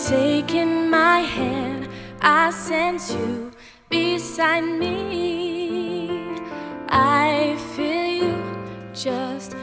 taking my hand, I sense you beside me. I feel you just